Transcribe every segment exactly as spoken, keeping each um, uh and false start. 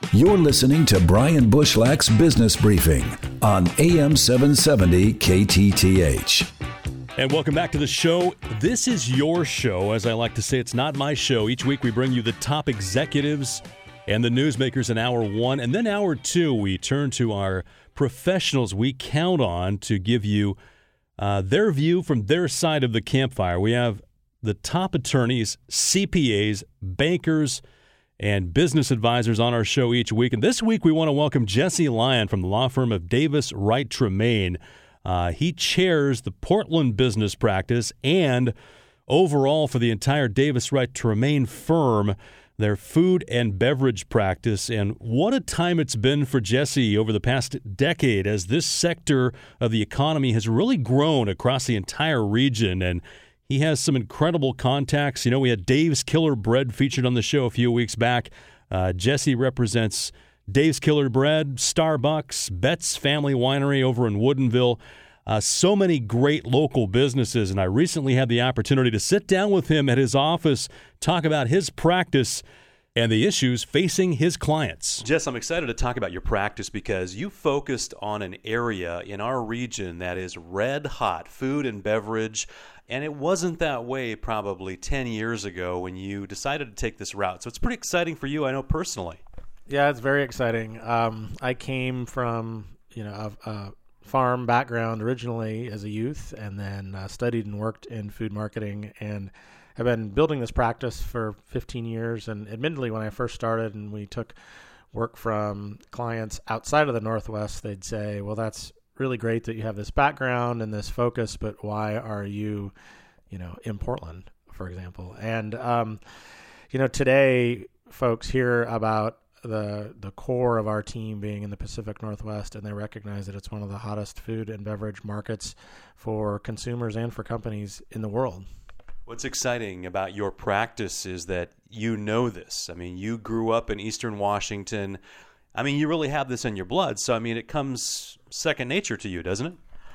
You're listening to Brian Bushlack's Business Briefing on A M seven seventy K T T H. And welcome back to the show. This is your show. As I like to say, it's not my show. Each week we bring you the top executives and the newsmakers in hour one. And then hour two, we turn to our professionals we count on to give you uh, their view from their side of the campfire. We have the top attorneys, C P As, bankers, and business advisors on our show each week. And this week we want to welcome Jesse Lyon from the law firm of Davis Wright Tremaine. Uh, he chairs the Portland business practice and overall for the entire Davis Wright Tremaine firm, their food and beverage practice. And what a time it's been for Jesse over the past decade as this sector of the economy has really grown across the entire region. And he has some incredible contacts. You know, we had Dave's Killer Bread featured on the show a few weeks back. Uh, Jesse represents Dave's Killer Bread, Starbucks, Betts Family Winery over in Woodinville. Uh, so many great local businesses, and I recently had the opportunity to sit down with him at his office, talk about his practice and the issues facing his clients. Jess, I'm excited to talk about your practice because you focused on an area in our region that is red hot, food and beverage, and it wasn't that way probably ten years ago when you decided to take this route. So it's pretty exciting for you, I know, personally. Yeah, it's very exciting. Um, I came from, you know, a, a farm background originally as a youth, and then uh, studied and worked in food marketing, and have been building this practice for fifteen years. And admittedly, when I first started and we took work from clients outside of the Northwest, they'd say, well, that's really great that you have this background and this focus, but why are you, you know, in Portland, for example? And, um, you know, today folks hear about the the core of our team being in the Pacific Northwest, and they recognize that it's one of the hottest food and beverage markets for consumers and for companies in the world. What's exciting about your practice is that you know this. I mean, you grew up in Eastern Washington. I mean, you really have this in your blood. So, I mean, it comes second nature to you, doesn't it?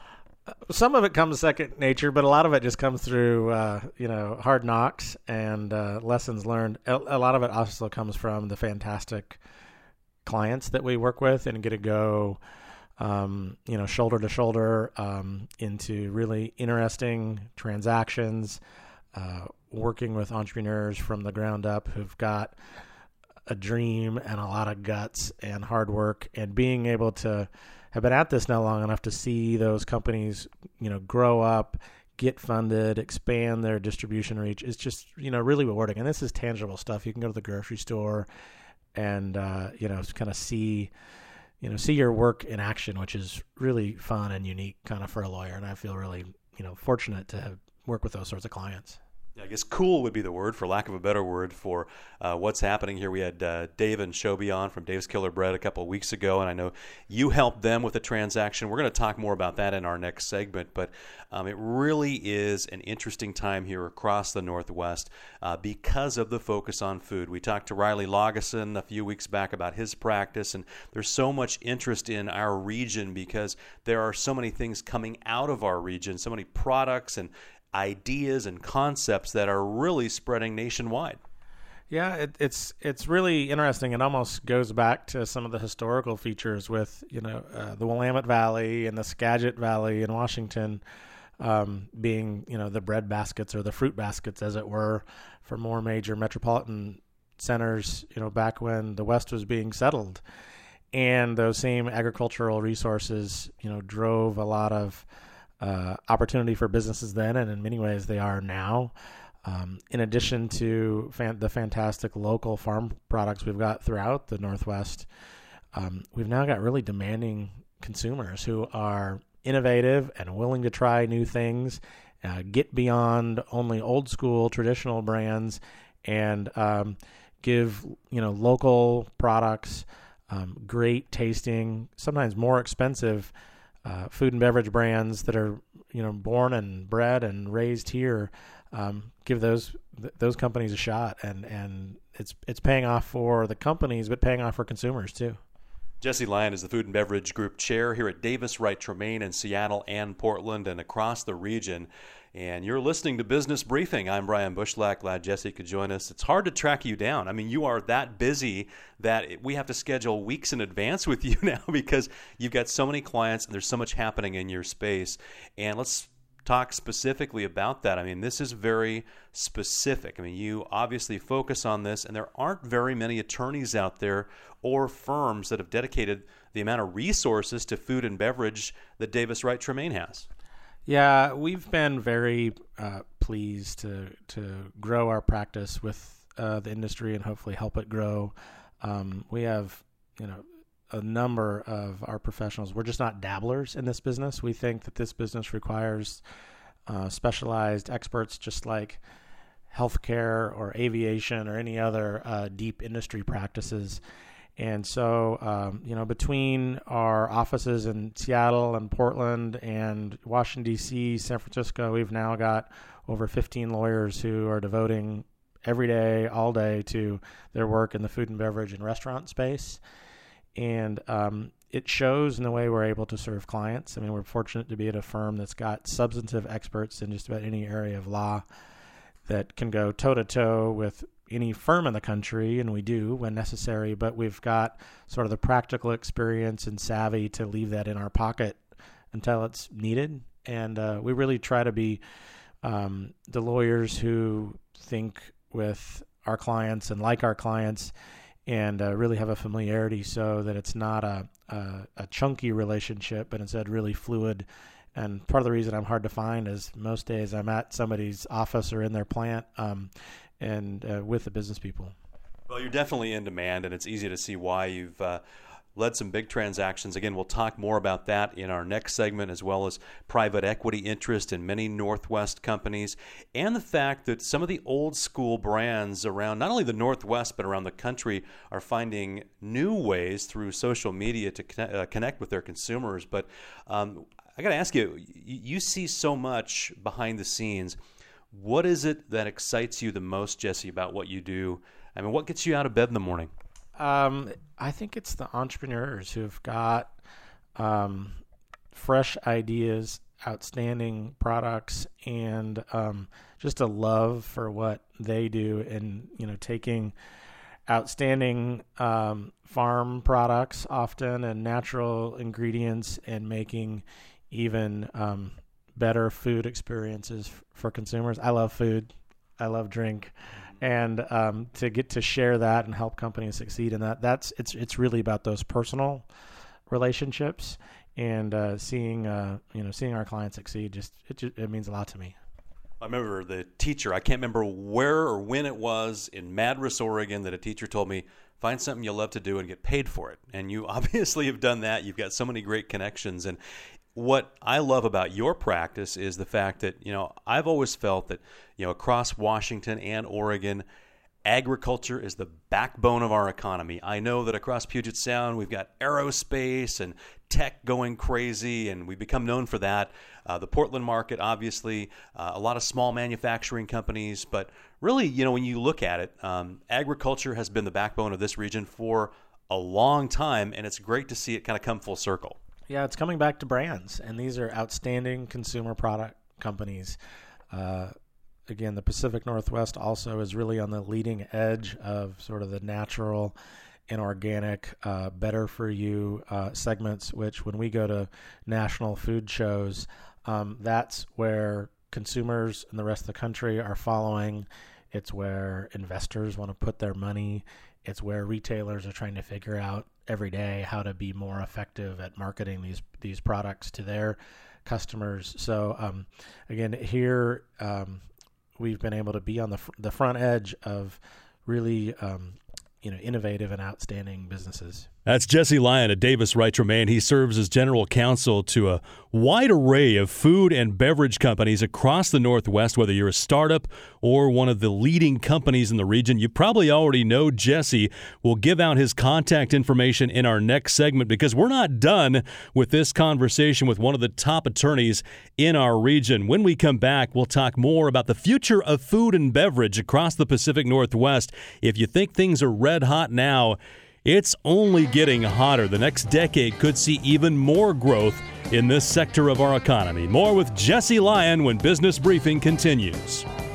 Some of it comes second nature, but a lot of it just comes through, uh, you know, hard knocks and uh, lessons learned. A, a lot of it also comes from the fantastic clients that we work with and get to go, um, you know, shoulder to shoulder um, into really interesting transactions, uh, working with entrepreneurs from the ground up who've got a dream and a lot of guts and hard work, and being able to have been at this now long enough to see those companies, you know, grow up, get funded, expand their distribution reach. It's just, you know, really rewarding. And this is tangible stuff. You can go to the grocery store and, uh, you know, kind of see, you know, see your work in action, which is really fun and unique kind of for a lawyer. And I feel really, you know, fortunate to have work with those sorts of clients. I guess cool would be the word, for lack of a better word, for uh, what's happening here. We had uh, Dave and Shobi on from Dave's Killer Bread a couple of weeks ago, and I know you helped them with a transaction. We're going to talk more about that in our next segment, but um, it really is an interesting time here across the Northwest uh, because of the focus on food. We talked to Riley Lageson a few weeks back about his practice, and there's so much interest in our region because there are so many things coming out of our region, so many products and ideas and concepts that are really spreading nationwide. Yeah, it, it's it's really interesting. It almost goes back to some of the historical features with, you know, uh, the Willamette Valley and the Skagit Valley in Washington um, being, you know, the bread baskets or the fruit baskets, as it were, for more major metropolitan centers, you know, back when the West was being settled. And those same agricultural resources, you know, drove a lot of Uh, opportunity for businesses then, and in many ways they are now. Um, in addition to fan- the fantastic local farm products we've got throughout the Northwest, um, we've now got really demanding consumers who are innovative and willing to try new things, uh, get beyond only old school traditional brands, and um, give, you know, local products, um, great tasting, sometimes more expensive Uh, food and beverage brands that are, you know, born and bred and raised here, um, give those th- those companies a shot, and, and it's it's paying off for the companies, but paying off for consumers too. Jesse Lyon is the Food and Beverage Group Chair here at Davis Wright Tremaine in Seattle and Portland and across the region. And you're listening to Business Briefing. I'm Brian Bushlack. Glad Jesse could join us. It's hard to track you down. I mean, you are that busy that we have to schedule weeks in advance with you now because you've got so many clients and there's so much happening in your space. And let's talk specifically about that. I mean, this is very specific. I mean, you obviously focus on this, and there aren't very many attorneys out there or firms that have dedicated the amount of resources to food and beverage that Davis Wright Tremaine has. Yeah, we've been very uh, pleased to to grow our practice with uh, the industry and hopefully help it grow. Um, we have, you know, a number of our professionals. We're just not dabblers in this business. We think that this business requires uh, specialized experts, just like healthcare or aviation or any other uh, deep industry practices. And so, um, you know, between our offices in Seattle and Portland and Washington, D C, San Francisco, we've now got over fifteen lawyers who are devoting every day, all day to their work in the food and beverage and restaurant space. And um, it shows in the way we're able to serve clients. I mean, we're fortunate to be at a firm that's got substantive experts in just about any area of law that can go toe-to-toe with any firm in the country, and we do when necessary, but we've got sort of the practical experience and savvy to leave that in our pocket until it's needed. And uh, we really try to be um, the lawyers who think with our clients and like our clients and uh, really have a familiarity so that it's not a, a, a chunky relationship, but instead really fluid. And part of the reason I'm hard to find is most days I'm at somebody's office or in their plant um, and uh, with the business people. Well, you're definitely in demand, and it's easy to see why you've uh, led some big transactions. Again, we'll talk more about that in our next segment, as well as private equity interest in many Northwest companies, and the fact that some of the old school brands around not only the Northwest but around the country are finding new ways through social media to connect, uh, connect with their consumers. But um, I got to ask you, you see so much behind the scenes. What is it that excites you the most, Jesse, about what you do? I mean, what gets you out of bed in the morning? Um, I think it's the entrepreneurs who've got um, fresh ideas, outstanding products, and um, just a love for what they do, and you know, taking outstanding um, farm products often and natural ingredients and making even um, better food experiences f- for consumers. I love food. I love drink. And um, to get to share that and help companies succeed in that, that's it's it's really about those personal relationships and uh, seeing uh, you know seeing our clients succeed. Just it just, it means a lot to me. I remember the teacher. I can't remember where or when it was in Madras, Oregon, that a teacher told me, "Find something you love to do and get paid for it." And you obviously have done that. You've got so many great connections. And what I love about your practice is the fact that, you know, I've always felt that, you know, across Washington and Oregon, agriculture is the backbone of our economy. I know that across Puget Sound, we've got aerospace and tech going crazy, and we've become known for that. Uh, the Portland market, obviously, uh, a lot of small manufacturing companies. But really, you know, when you look at it, um, agriculture has been the backbone of this region for a long time, and it's great to see it kind of come full circle. Yeah, it's coming back to brands, and these are outstanding consumer product companies. Uh, again, the Pacific Northwest also is really on the leading edge of sort of the natural and organic, uh, better for you uh, segments, which when we go to national food shows, um, that's where consumers in the rest of the country are following. It's where investors want to put their money. It's where retailers are trying to figure out every day how to be more effective at marketing these these products to their customers. So um, again, here um, we've been able to be on the fr- the front edge of really um, you know innovative and outstanding businesses. That's Jesse Lyon at Davis Wright Tremaine. He serves as general counsel to a wide array of food and beverage companies across the Northwest, whether you're a startup or one of the leading companies in the region. You probably already know Jesse. We'll give out his contact information in our next segment because we're not done with this conversation with one of the top attorneys in our region. When we come back, we'll talk more about the future of food and beverage across the Pacific Northwest. If you think things are red hot now, It's only getting hotter. The next decade could see even more growth in this sector of our economy. More with Jesse Lyon when Business Briefing continues.